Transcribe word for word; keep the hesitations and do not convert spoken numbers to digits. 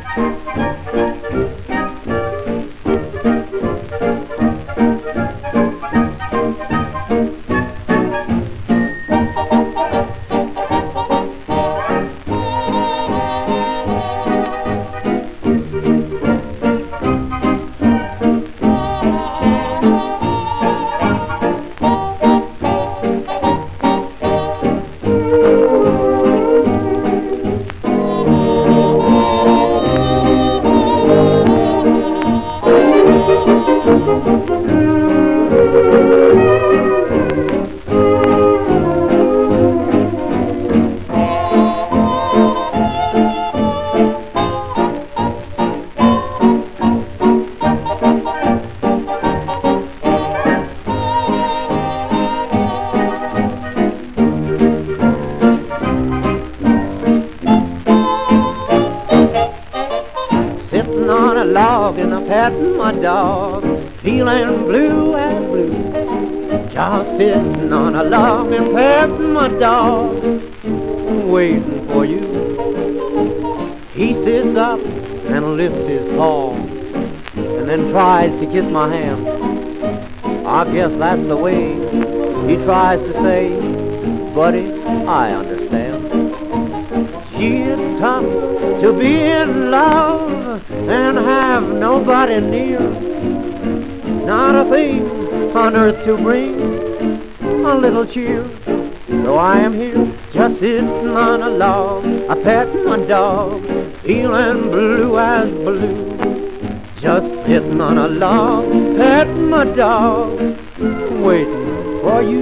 Sitting on a log and I'm patting my dog, feeling blue as blue. Just sitting on a log and patting my dog, waiting for you. He sits up and lifts his paw and then tries to kiss my hand. I guess that's the way he tries to say, buddy, I understand. Gee, it's tough to be in love and have nobody near. Not a thing on earth to bring a little cheer. So I am here, just sitting on a log, I pat my dog, feeling blue as blue. Just sitting on a log, pat my dog, waiting for you.